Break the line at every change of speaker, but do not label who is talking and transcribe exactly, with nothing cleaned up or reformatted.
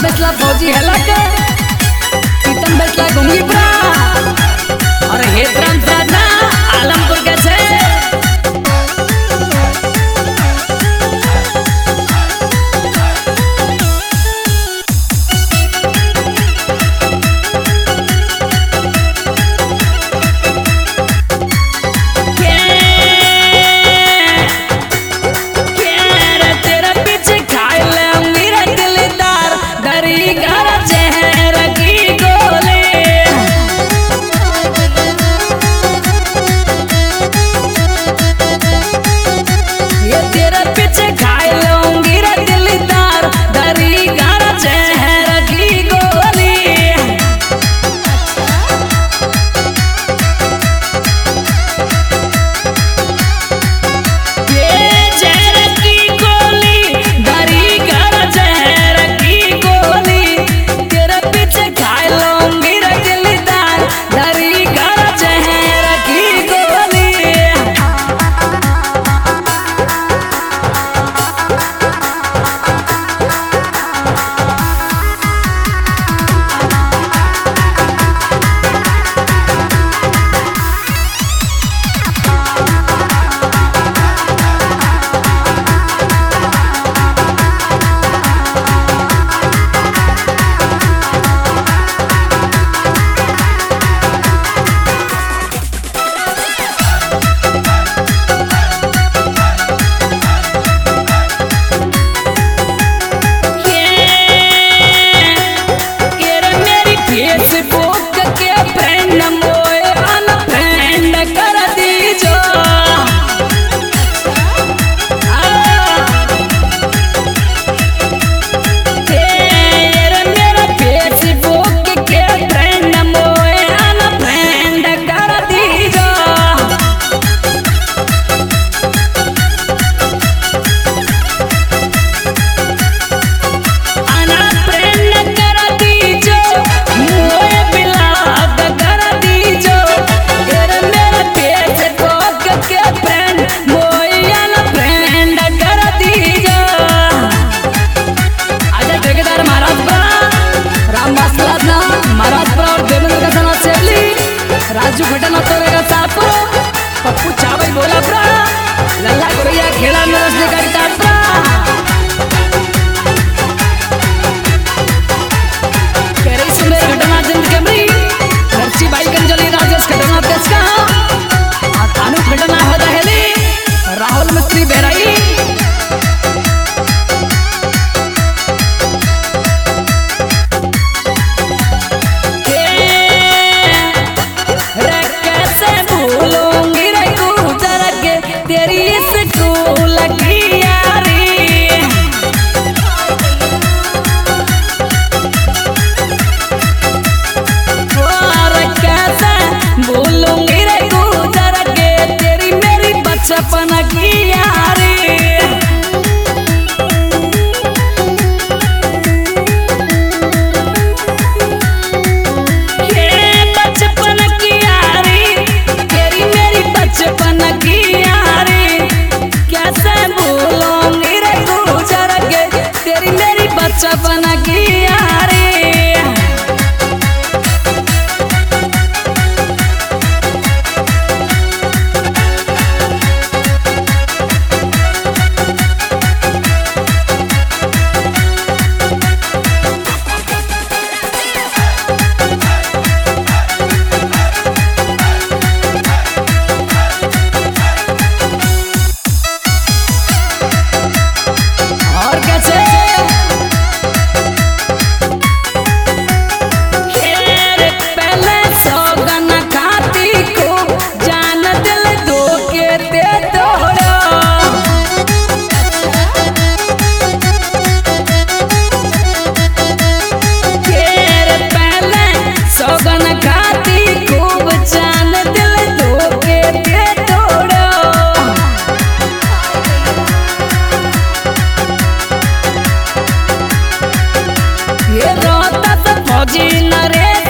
बेचला फौजी हेलक पीतम बेचला गुंगीपुरा और हेतराम साधना आलमपुर के छे राजू घटना तो रहेगा सापो पप्पू चावल बोला ब्रा लल्ला गोरैया खेला में रसने का टापरा करे सुने घटना जिंद कैमरी नरसी बाई कंजली राजेश घटना देश का आ कानू घटना हो रहेली राहुल मिस्त्री बेराई सपना की यारी ये बचपन की यारी तेरी मेरी बचपन की यारी कैसे भूलूंगी रे गुजर के तेरी मेरी बचपन की यारी फौजी नरे